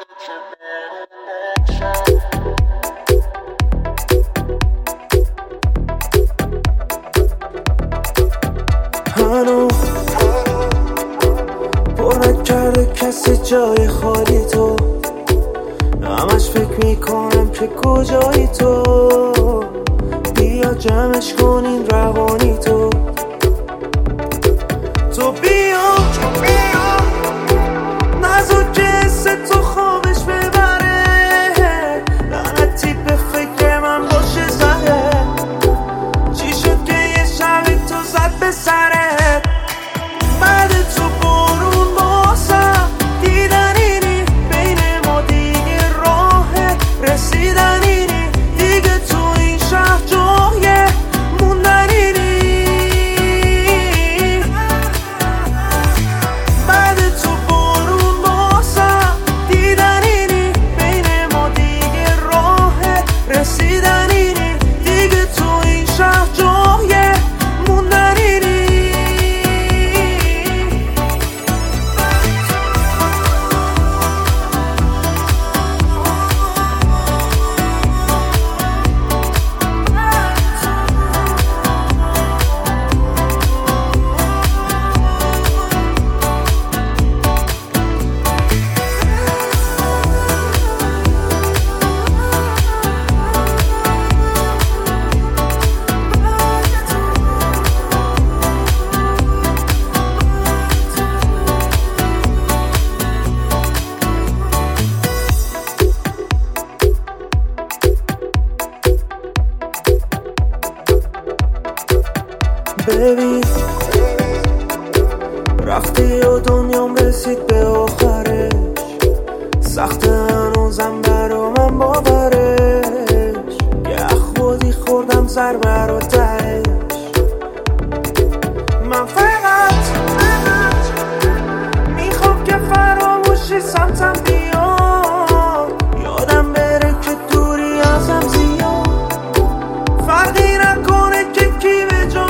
هنوز پر نکرده کسی جای خالی تو، همش فکر میکنم که کجایی تو، بیا جمعش کنین روانی تو بیا نزار که حس تو خوابش ببره، لعنتی به فکر من باشه زده، چی شد که یه شبی تو زد به سرت، بعد تو برون باسم دیدن اینی بین ما دیگه راه رسیدن اینی، دیگه تو این شهر جای موندن اینی، بعد تو برون باسم دیدن اینی بین ما دیگه راه رسیدن اینی، دیگه تو این شهر جای موندن اینی. ببین رفتی و دنیام رسید به آخرش، سخت هنوزم برا من باورش، یه خودی خوردم ضربه رو تهش، من فقط میخوام که فراموشی سمتم بیاد، یادم بره که دوری ازم زیاد، فرقی نکنه که کی به جا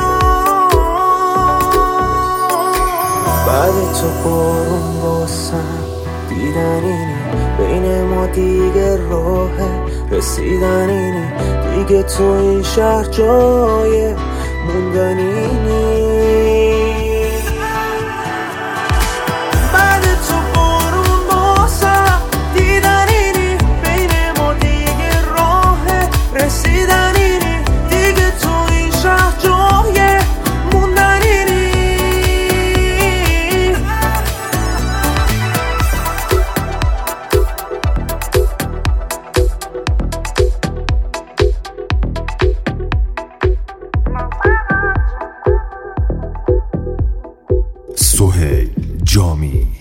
بعد تو برون باسم دیدن اینی بین ما دیگه راه رسیدن اینی، دیگه تو این شهر جای موندن اینی، بعد تو برون باسم دیدن اینی بین ما دیگه راه رسیدن اینی، دیگه تو این شهر جای موندن اینی. سهیل جامی.